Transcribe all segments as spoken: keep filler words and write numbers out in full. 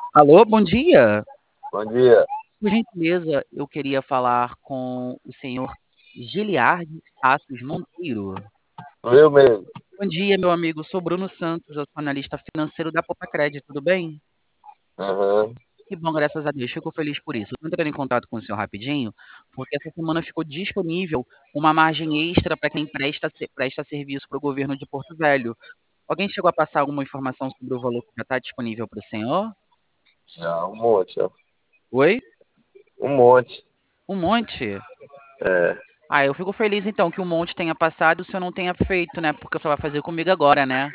Alô, bom dia. Bom dia. Por gentileza, eu queria falar com o senhor Giliardi Passos Monteiro. Sou eu mesmo. Bom dia, meu amigo. Sou Bruno Santos, eu sou analista financeiro da Popacred, tudo bem? Aham. Que bom, graças a Deus. Fico feliz por isso. Estou entrando em contato com o senhor rapidinho, porque essa semana ficou disponível uma margem extra para quem presta, se- presta serviço para o governo de Porto Velho. Alguém chegou a passar alguma informação sobre o valor que já está disponível para o senhor? Já, um monte, ó. Oi? Um monte. Um monte? É. Ah, eu fico feliz então que o monte tenha passado e o senhor não tenha feito, né? Porque o senhor vai fazer comigo agora, né?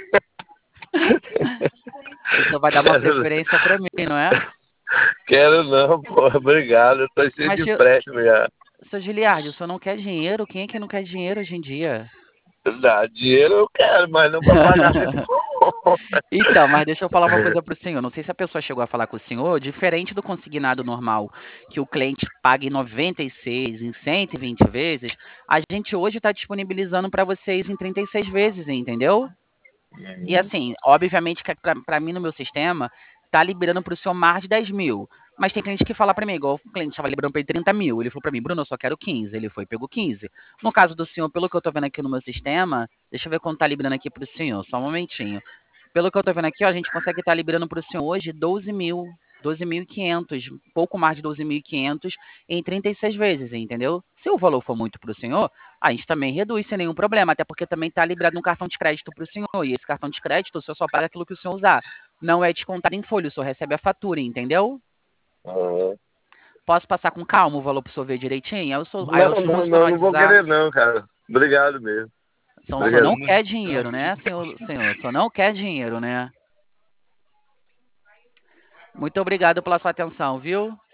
O senhor vai dar uma Quero, preferência pra mim, não é? quero não, pô. Obrigado. Eu tô cheio Mas, de seu empréstimo já. seu Giliardi, o senhor não quer dinheiro? Quem é que não quer dinheiro hoje em dia? Dá dinheiro eu quero, mas não pra pagar minha conta. Então, mas deixa eu falar uma coisa pro senhor. Não sei se a pessoa chegou a falar com o senhor, diferente do consignado normal, que o cliente paga em noventa e seis, em cento e vinte vezes, a gente hoje está disponibilizando para vocês em trinta e seis vezes, entendeu? E assim, obviamente que pra, pra mim no meu sistema, tá liberando pro senhor mais de dez mil. Mas tem cliente que fala pra mim, igual o cliente estava liberando pra ele trinta mil. Ele falou pra mim, Bruno, eu só quero quinze. Ele foi e pegou quinze. No caso do senhor, pelo que eu tô vendo aqui no meu sistema, deixa eu ver quanto tá liberando aqui pro senhor, só um momentinho. Pelo que eu tô vendo aqui, ó, a gente consegue estar liberando pro senhor hoje doze mil. doze mil e quinhentos, pouco mais de doze mil e quinhentos em trinta e seis vezes, entendeu? Se o valor for muito para o senhor, a gente também reduz sem nenhum problema, até porque também está liberado um cartão de crédito para o senhor, e esse cartão de crédito o senhor só paga aquilo que o senhor usar. Não é descontado em folha, o senhor recebe a fatura, entendeu? Aham. Posso passar com calma o valor para o senhor ver direitinho? Aí, eu sou, aí Não, eu te não, mostro no não, não vou WhatsApp. querer não, cara. Obrigado mesmo. Então, o senhor Obrigado. não quer dinheiro, né, senhor? Senhor, o senhor não quer dinheiro, né? Muito obrigado pela sua atenção, viu?